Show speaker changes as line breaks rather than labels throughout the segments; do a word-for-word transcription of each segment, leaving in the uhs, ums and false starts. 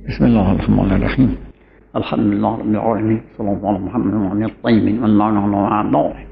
بسم الله الرحمن الرحیم. الحمد لله رب العالمین، صلی الله علی محمد و علی الطیبین و اللعنة على اعدائهم.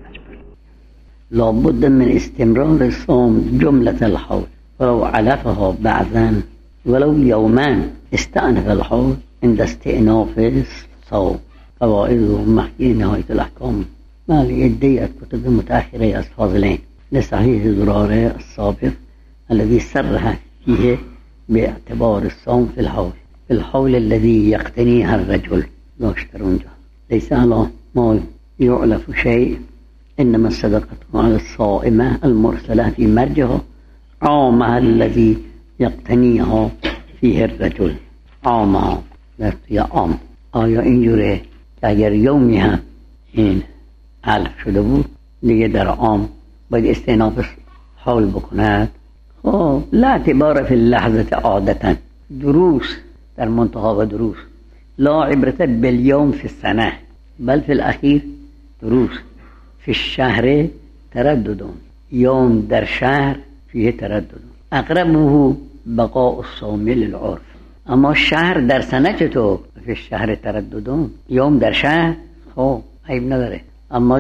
لابد من استمرار الصوم جملة الحول ولو علفها بعضا ولو يوما استأنف الحول عند استئناف الصوم. فوائده محكي نهاية الأحكام مع العدة كتب متأخرة از فاضلين لصحيح زرارة السابق الذي صرح فيه باعتبار الصوم في الحول في الحول الذي يقتنيها الرجل داشتر اونجا ليس على ما يعلف شيء، إنما الصدقة على الصائمة المرسلة في مرجها عامها الذي يقتنيها فيه الرجل. عامها یا عام. آیا اینجوره که اگر یومی هم این علف شده بود دیگه در عام باید استئناف حول بکند؟ خب لا اعتبار فی اللحظه عادتا، دروس در منتها و دروس. لا عبرت بالیوم فی السنه بل فی الاخیر دروس. فی الشهر ترددون، یوم در شهر فیه ترددون. اقربه بقاء الصوم للعرف. اما شهر در سنه چطور؟ فی الشهر ترددون، یوم در شهر خب عیب نداره، اما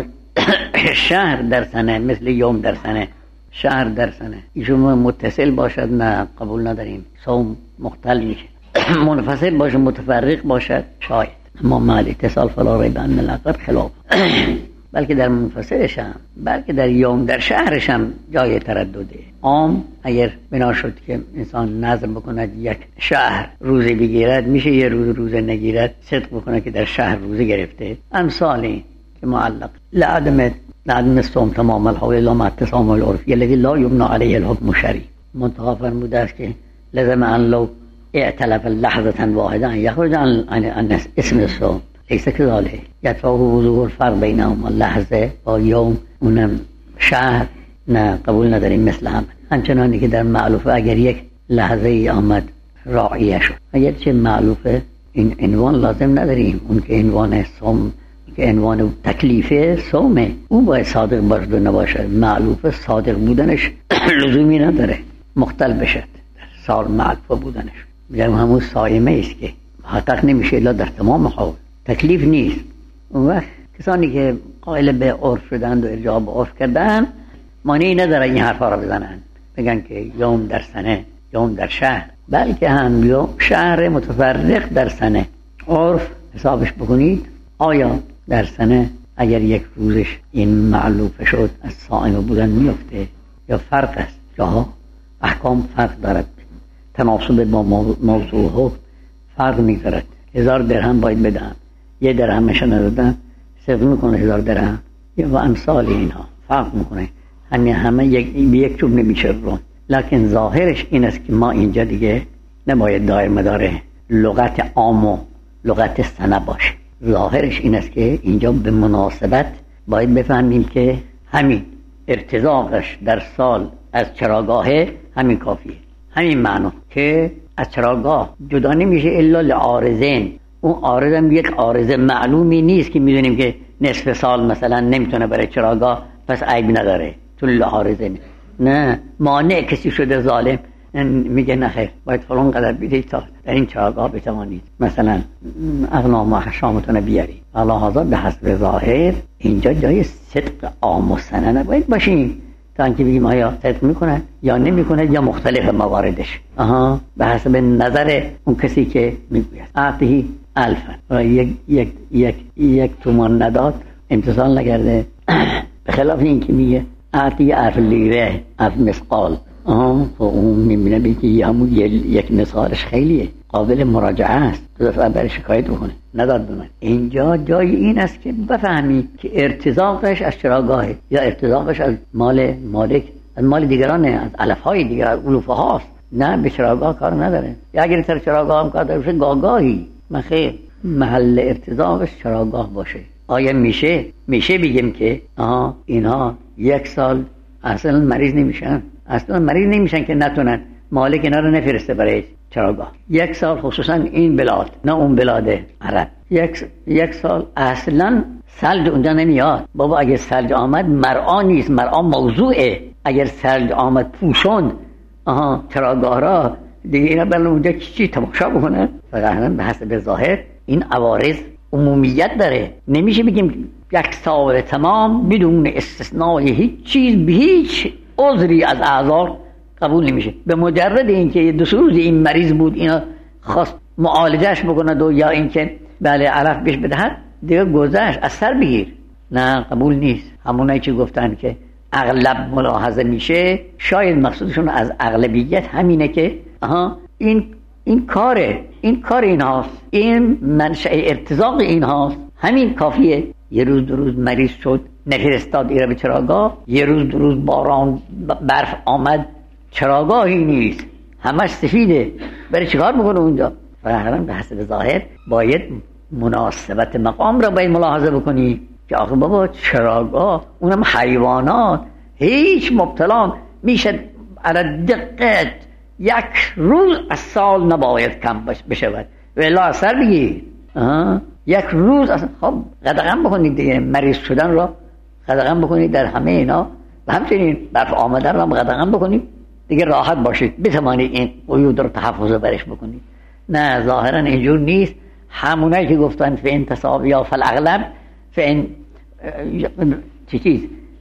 شهر در سنه مثل یوم در سنه، شهر در سنه ایشون متصل باشد نه قبول نداریم، صوم مختل میشه. منفصل باشه متفرق باشد شاید، اما مع الاتصال فلا ریب ان الاقرب خلاف. بلکه در منفصلش هم بلکه در یوم در شهرش هم جای تردده. عام اگر بنا شد که انسان نظر بکند یک شهر روزه بگیرد، میشه یه روز روزه نگیرد، صدق بکنه که در شهر روزه گرفته. امثالی که معلق لعدم لعدم الصوم تمام الحول الا مع التسامح العرفي الذي لا يبنى عليه الحكم الشرعي. منتها فرموده است که لازم ان لو اعتلف لحظه واحده يخرج عن عن اسم الصوم. ليس كذلك، يدفعه وضوح الفرق بينهما لحظه و یوم. اونم شهر نه قبول نداریم مثل هم. همچنانی که در معلوفه اگر یک لحظه ای آمد راعیه شد، اگر چه معلوفه این عنوان لازم نداریم، اون که عنوان صوم که عنوان تکلیف صومه او باید صادق باشد و نباشد. معلوفه صادق بودنش لزومی نداره مختل بشد در سال معلوفه بودنش. میگم همون صائمه است که حقق نمیشه الا در تمام حول، تکلیف نیست. اون وقت کسانی که قائل به عرف شدند و ارجاع به عرف کردن مانعی نداره این حرفا را بزنن، بگن که یوم در سنه یوم در شهر، بلکه هم یوم شهر متفرق در سنه. عرف حسابش بکنید آیا در سنه اگر یک روزش این معلوفه شد از صائم بودن میفته یا فرق است؟ جاها احکام فرق دارد، تناسب با موضوع حکم فرق می‌دارد. هزار درهم باید بدم، یه درهمش ندادن صدق میکنه هزار درهم و امثال اینها فرق میکنه. همه همه یک یک چوب نمیشه رو. لکن ظاهرش این است که ما اینجا دیگه نباید دایر مدار لغت عام و لغت سنه باشه. ظاهرش این است که اینجا به مناسبت باید بفهمیم که همین ارتزاقش در سال از چراگاه همین کافیه، همین معنا که از چراگاه جدا نمیشه الا لعارضین. اون عارض هم یک عارض معلومی نیست که میدونیم که نصف سال مثلا نمیتونه برای چراگاه پس عیب نداره تو لعارضین. نه مانع کسی شده ظالم میگه نخیر باید فلان قدر بیدید تا در این چراگاه بتوانید مثلا اغنام و حشامتون بیارید. الله حاضر به حسب ظاهر اینجا جای صدق عام و سنه نباید باشیم تا اینکه بگیم آیا صدق میکنه یا نمیکنه یا مختلف مواردش. آها به حسب نظر اون کسی که میگوید اعطیه الفا و یک یک یک یک تومان نداد امتصال نکرده، به خلاف این که میگه اعطیه الف لیره الف مثقال. آه خب اون میبینه بگی همون یک مثالش خیلیه قابل مراجعه است، دو دفعه برای شکایت بکنه نداد به من. اینجا جای این است که بفهمی که ارتزاقش از چراگاهه یا ارتزاقش از مال مالک، از مال دیگرانه، از علفهای دیگر، از علوفه هاست. نه به چراگاه کار نداره. یا اگر سر چراگاه هم کار داره باشه گاگاهی مخیر محل ارتزاقش چراگاه باشه. آیا میشه میشه بگیم که آها اینها یک سال اصلا مریض نمیشن، اصلا مریض نمیشن که نتونن مالک اینا رو نفرسته برای چراگاه. یک سال خصوصا این بلاد نه اون بلاد عرب یک یک سال اصلا ثلج اونجا نمیاد. بابا اگه ثلج آمد مرعا نیست، مرعا موضوعه. اگر ثلج آمد پوشون آها چراگاه را دیگه اینا برای اونجا چی تماشا بکنن؟ فقط به حسب ظاهر این عوارض عمومیت داره. نمیشه بگیم یک سال تمام بدون استثنای هیچ چیز به هیچ عذری از اعذار قبول نمیشه. به مجرد اینکه دو سه روز این مریض بود اینا خواست معالجهش بکنه و یا اینکه بله علف بهش بدهد دیگه گذشت از سر بگیر، نه قبول نیست. همونایی که گفتن که اغلب ملاحظه میشه شاید مقصودشون از اغلبیت همینه که آها این این کاره این کار اینهاست، این منشأ ارتزاق اینهاست، همین کافیه. یه روز دو روز مریض شد نفرستاد ایره به چراگاه، یه روز دو روز باران برف آمد چراگاهی نیست، همش سفیده، برای چیکار میکنه اونجا؟ فهرم به حسب ظاهر باید مناسبت مقام را باید ملاحظه بکنی که آخه بابا چراگاه اونم حیوانات هیچ مبتلا میشه علی دقت یک روز از سال نباید کم بشود و الا اثر بگیر. یک روز اصلا خب قدغن بکنید دیگه، مریض شدن را قدغن بکنید در همه اینا و همچنین برف آمدن را قدغن بکنید دیگه، راحت باشید بتوانید این قیود رو تحفظ برش بکنید. نه ظاهرا اینجور نیست. همونایی که گفتن فین تساویا فالاغلب فین چی چیز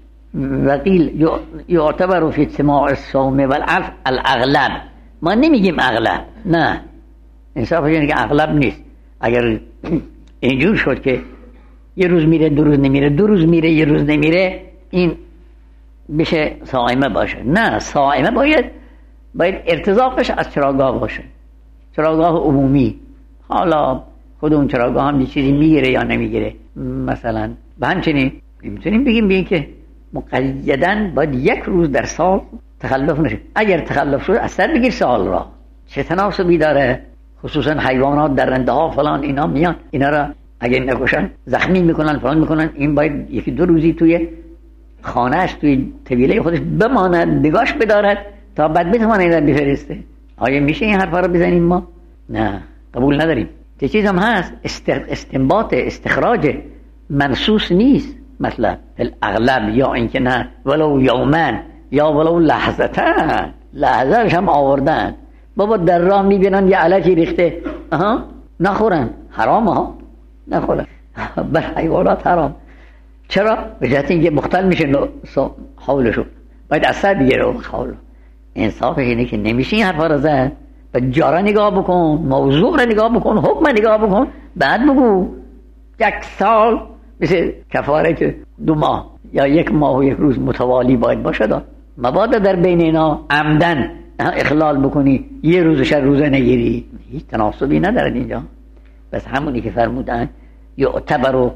وقیل یعتبر فی اجتماع الصوم والعرف الاغلب، ما نمیگیم اغلب، نه انصاف اینه که اغلب نیست. اگر اینجور شد که یه روز میره دو روز نمیره، دو روز میره یه روز نمیره، این بشه صائمه باشه. نه، صائمه باید باید ارتزاقش از چراگاه باشه، چراگاه عمومی. حالا خود اون چراگاه هم یه چیزی میگیره یا نمیگیره. مثلا به همچنین میتونیم بگیم بگیم که مقیداً باید یک روز در سال تخلف نشه. اگر تخلف شد اثر بگیر سال را، چه تناسبی داره؟ خصوصا حیوانات درنده ها فلان اینا میان، اینا را اگر نکشن زخمی میکنن فلان میکنن، این باید یکی دو روزی توی خانهش توی طویله خودش بماند، نگاش بدارد تا بعد بتونه اینا بفرسته. آیا میشه این حرفا رو بزنیم ما؟ نه، قبول نداریم. چه چیز هم هست استنباط استخراج منصوص نیست، مثلا الاغلب یا اینکه نه ولو یومن یا ولو لحظتن، لحظهش هم آوردن. بابا در راه میبینن یه علفی ریخته، آها نخورن، حرام ها، نخورن، بر حیوانات حرام. چرا؟ به جهت اینکه مختل میشه حولشون، باید اثر بگیره اون حول. انصافش اینه که نمیشه این حرفا رو زد. و جارا نگاه بکن، موضوع رو نگاه بکن، حکم نگاه بکن، بعد بگو یک سال مثل کفاره که دو ماه یا یک ماه و یک روز متوالی باید باشه. مبادا در بین اینا عمدن اخلال بکنی یه روزش روزه نگیری، هیچ تناسبی ندارد اینجا. بس همونی که فرمودن یعتبر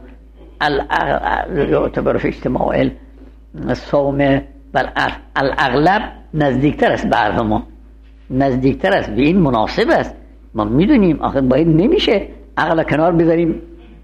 یعتبر فی اجتماع الصوم والاغلب نزدیکتر است به عرف ما، نزدیکتر است به این مناسب است. ما میدونیم آخه باید نمیشه عقل کنار بذاریم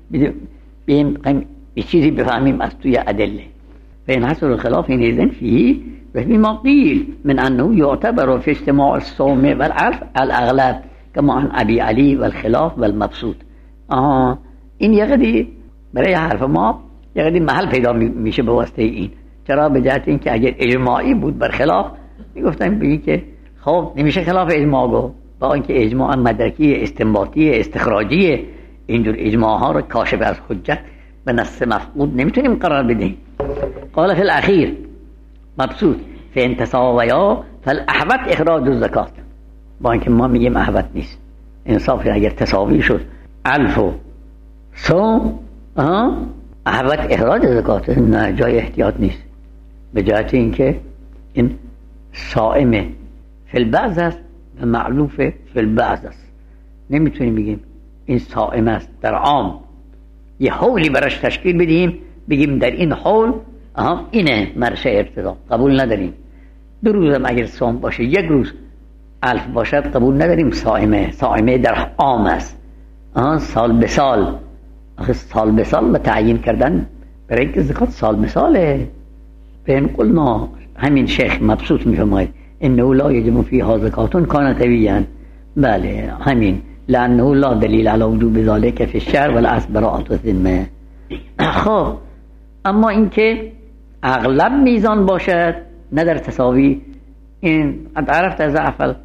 بیم به چیزی بفهمیم از توی ادله. فین حصل الخلاف اینیزن فیه و فی ما قیل من انه یعتبر فی اجتماع الصوم والعرف الاغلب کما عن ابی علی والخلاف والمبسوط. آها این یه قدی برای حرف ما یه قدی محل پیدا میشه به واسطه این. چرا؟ به جهت این که اگر اجماعی بود بر خلاف میگفتن بگی که خب نمیشه خلاف اجماع گو، با اینکه اجماع مدرکی استنباطی استخراجی، اینجور اجماع ها رو کاشف از حجت به نص مفقود نمیتونیم قرار بدیم. قال فی الاخیر مبسوط فان تساویا فالاحوط اخراج الزکات، با اینکه ما میگیم احوط نیست. انصاف اگر تساوی شد الف و صوم احوط اخراج زکات، نه جای احتیاط نیست. به جهت اینکه این صائمه فی البعض است و معلوف فی البعض است. نمیتونیم بگیم این صائم است در عام یه حولی براش تشکیل بدیم بگیم در این حول آها اینه مرشد ارتضا، قبول نداریم. دو روز هم اگر صوم باشه یک روز الف باشد قبول نداریم. صائمه صائمه در عام است، آها سال به سال. آخه سال به سال تعیین کردن برای اینکه زکات سال به ساله. بین قلنا همین شیخ مبسوط میفرماید انه لا یجب فیها زکاتون کان قویا، بله همین لانه لا دلیل علی وجوب ذلک فی الشرع والاصل براءة الذمه. خب اما اینکه اغلب میزان باشد نه در تساوی، این عرفت ضعف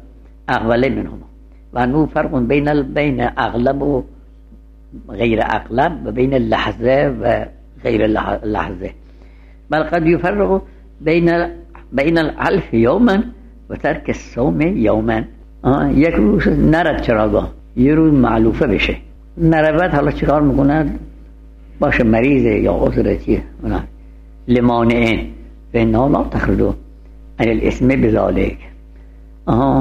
اقوله منهما و انه فرق بین ال... بین اغلب و غیر اغلب و بین لحظه و غیر لحظه. بل قد يفرق بین بین الالف یوما و ترک الصوم یوما. یک روز نرد چراگاه، یه روز معلوفه بشه، نرود، حالا چیکار میکنه؟ باشه مریضه یا عذرتیه لمانعین و انها لا تخرجوا عن الاسم بذالک. آها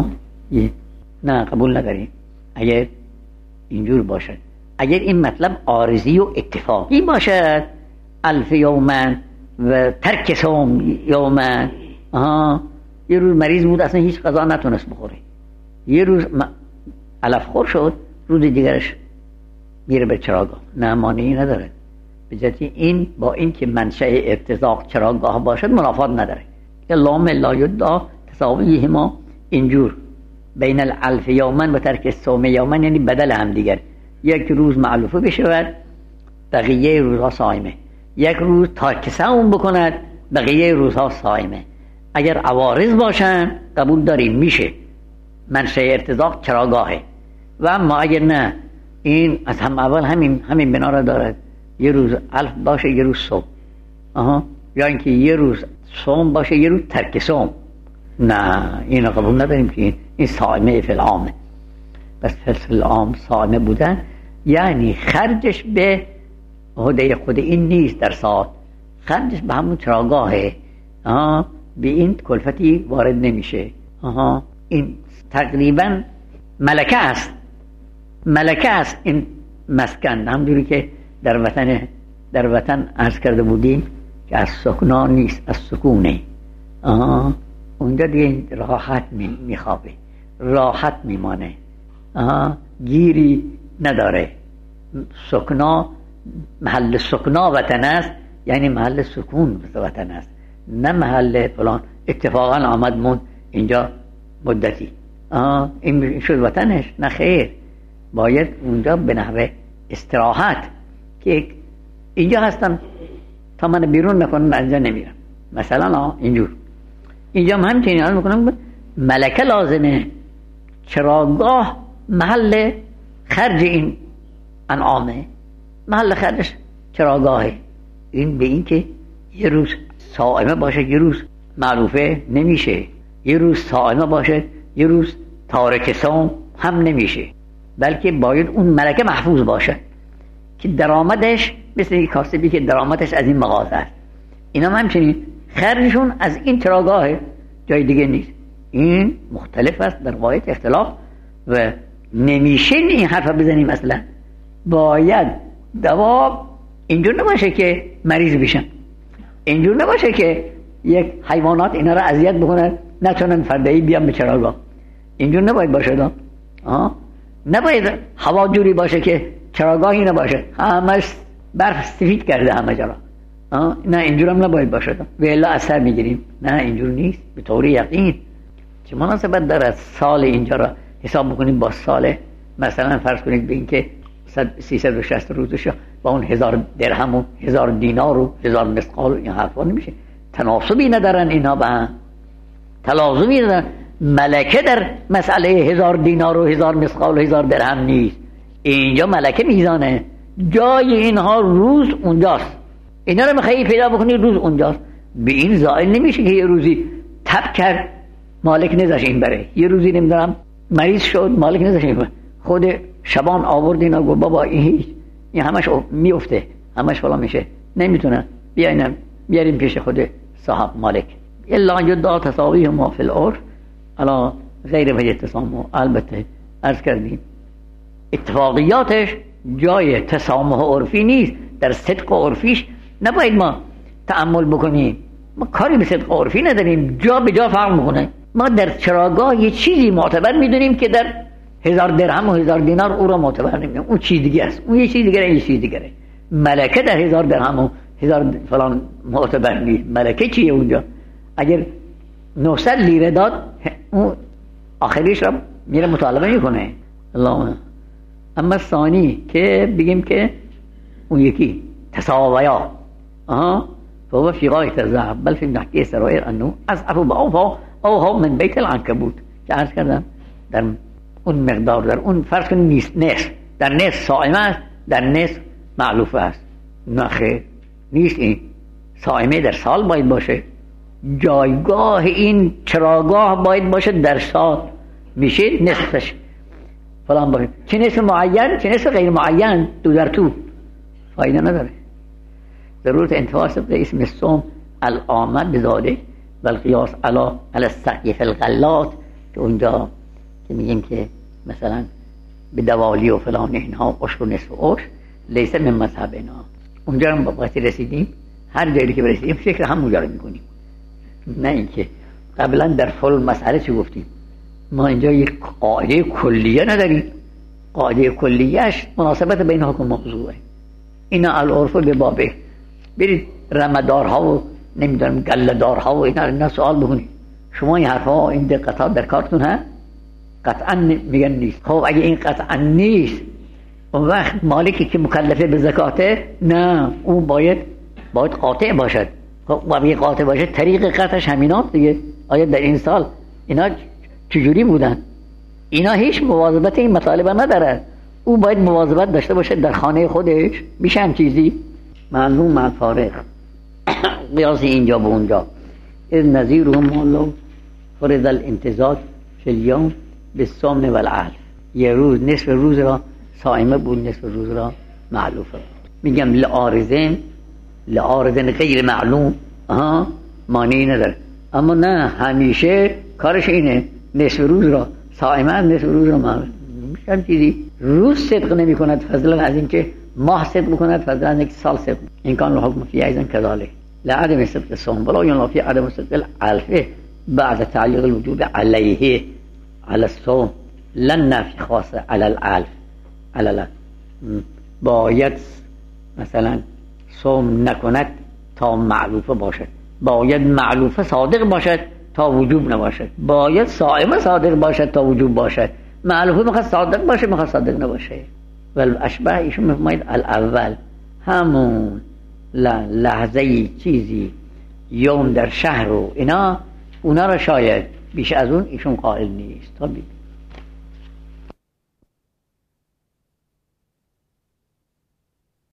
نه قبول نداریم اگر اینجور باشد. اگر این مطلب عارضی و اتفاقی باشد، الف یومن و ترک صوم یومن، آها یه روز مریض بود اصلا هیچ غذا نتونست بخوره، یه روز علف خور شد، روز دیگرش میره به چراگاه، نه مانعی نداره. به جهتی این با این که منشأ ارتزاق چراگاه باشد منافات نداره. اللهم لا یدعا تساویهما اینجور بین الالف یومن و ترک الصوم یومن، یعنی بدل هم دیگر. یک روز معلوفه بشود بقیه روزها صائمه، یک روز ترک صوم بکند بقیه روزها صائمه. اگر عوارض باشن قبول داریم میشه، منشأ ارتزاق چراگاهه. و اما اگر نه، این از هم اول همین همین بنا را دارد، یه روز الف باشه یه روز صوم، آها، یا اینکه یه روز صوم باشه یه روز ترک صوم، نه اینو قبول نداریم که این صائمه فی العامه. بس فی العام صائمه بودن یعنی خرجش به عهده خود این نیست، در ساعت خرجش به همون چراگاهه، آها، به این کلفتی وارد نمیشه. آها این تقریبا ملکه است، ملکه است این مسکن. همونجوری که در وطن در وطن عرض کرده بودیم که از سکنا نیست، از سکونه. آها اونجا دیگه راحت می میخوابه، راحت میمانه، آها گیری نداره. سکنا، محل سکنا وطن است، یعنی محل سکون وطن است، نه محل فلان اتفاقا آمد مون اینجا مدتی، آه این شد وطنش. نه خیر، باید اونجا به نحوه استراحت که اینجا هستم تا من بیرون نکنن اینجا نمیرم، مثلا آه اینجور. اینجا هم همچنین حال میکنم ملکه لازمه، چراگاه محل خرج این انعامه، محل خرجش چراگاهه. این به این که یه روز صائمه باشه یه روز معروفه نمیشه، یه روز صائمه باشه یه روز تارک صوم هم نمیشه، بلکه باید اون ملکه محفوظ باشه که درآمدش مثل یک کاسبی که درآمدش از این مغازه است. اینا هم همچنین خرجشون از این چراگاهه، جای دیگه نیست. این مختلف است، در قواعد اختلاف و نمیشه این حرف بزنیم. اصلا باید دوا اینجور نباشه که مریض بشن، اینجور نباشه که یک حیوانات اینا را اذیت بکنن نتونن فردایی بیان به چراگاه، اینجور نباید باشه. آه نباید هوا جوری باشه که چراگاهی نباشه، همش برف سفید کرده همه جا را. آه نه اینجور هم نباید باشه و الا اثر میگیریم. نه اینجور نیست به طور یقین. چه مناسبت داره سال اینجا را حساب بکنیم با سال مثلا فرض کنید به این که سیصد و شصت روزش با اون هزار درهم و هزار دینار و هزار مسقال و این حرفا نمیشه، تناسبی ندارن اینا به هم، تلازمی ندارن. ملکه در مسئله هزار دینار و هزار مسقال و هزار درهم نیست، اینجا ملکه میزانه، جای اینها روز اونجاست. اینا رو میخوایی پیدا بکنی روز اونجاست. به این زائل نمیشه که یه روزی تب کرد مالک نذاش این بره، یه روزی نمیدونم مریض شد مالک نذاش این بره، خود شبان آورد اینا گفت بابا این این همش میفته، همش فلا میشه، نمیتونه بیاین بیاریم پیش خود صاحب مالک. الا یدعا تساویهما فی العرف علی غیر وجه تسامح. البته عرض کردیم اتفاقیاتش جای تسامح عرفی نیست، در صدق عرفیش نباید ما تأمل بکنیم. ما کاری به صدق عرفی نداریم، جا به جا فرق میکنه. ما در چراگاه یه چیزی معتبر میدونیم که در هزار درهم و هزار دینار او را معتبر نمیدونیم، اون چیز دیگه است، اون یه چیز دیگه این چیز دیگه. ملکه در هزار درهم و هزار فلان معتبر نیست. ملکه چیه اونجا؟ اگر نهصد لیره داد اون آخریش را میره مطالبه میکنه. الله. اما ثانی که بگیم که اون یکی تساویا، آها فهو فی غایت الذهب بل فی نحکی سرائر انه اضعف و اوفا اوها من بیت العنکبوت که عرض کردم در اون مقدار، در اون فرض کنید نیست نصف، در نصف صائمه است، در نصف معلوفه است. نه خیر نیست، این صائمه در سال باید باشه، جایگاه این چراگاه باید باشه در سال، میشه نصفش فلان باشه. چه نصف معین چه نصف غیر معین، دو در تو فایده نداره. ضرورت انتواس به اسم الصوم الآمد بذالک و القیاس علی السقی فی الغلات، که اونجا که میگیم که مثلا به دوالی و فلان اینها عشر و نصف عشر لیس من مذهبنا، اونجا هم وقتی رسیدیم هر جایی که برسیدیم فکر همونجا رو میکنیم، نه اینکه قبلا در فل مسئله چی گفتیم. ما اینجا یک قاعده کلیه نداریم، قاعده کلیهش مناسبت بین حکم موضوعه. اینا العرف به بابه، برید رمدارها و نمیدونم گله‌دارها و اینا اینا سوال بکنید، شما این حرفا این دقت‌ها در کارتون ها؟ قطعا میگن نیست. خب اگه این قطعا نیست، اون وقت مالکی که مکلفه به زکاته، نه اون باید باید قاطع باشد. خب اگه قاطع باشه طریق قطعش همیناست دیگه. آیا در این سال اینا چجوری بودن؟ اینا هیچ مواظبت این مطالبه نداره، او باید مواظبت داشته باشه در خانه خودش. میشه هم چیزی معلوم مع فارغ قیاسی اینجا به اونجا. از نظیرهم الله فرض الانتزاج فی اليوم بالصوم والعلف، یه روز نصف روز را صائمه بود، نصف روز را معلوفه. میگم لعارضین لعارضین غیر معلوم آها معنی نداره، اما نه همیشه کارش اینه نصف روز را صائمه، نصف روز را معلوم. میشم چیزی روز صدق نمی کند فضلا از اینکه ماه صدق کند، فضلا از اینکه سال صدق. این کان الحکم فی ایضا کذالک لعدم صدق الصوم ولا ینافی عدم صدق العلف بعد تعلیق الوجوب علیه علی الصوم، لن نفی خاصه علی العلف. علی باید مثلا صوم نکند تا معلوفه باشد، باید معلوفه صادق باشد تا وجوب نباشد، باید صائمه صادق باشد تا وجوب باشد، معلوفه میخواد صادق باشه میخواد صادق نباشه. ولی اشبه ایشون میفرماید الاول همون لحظه چیزی یوم در شهر و اینا اونا را شاید بیش از اون ایشون قائل نیست. تا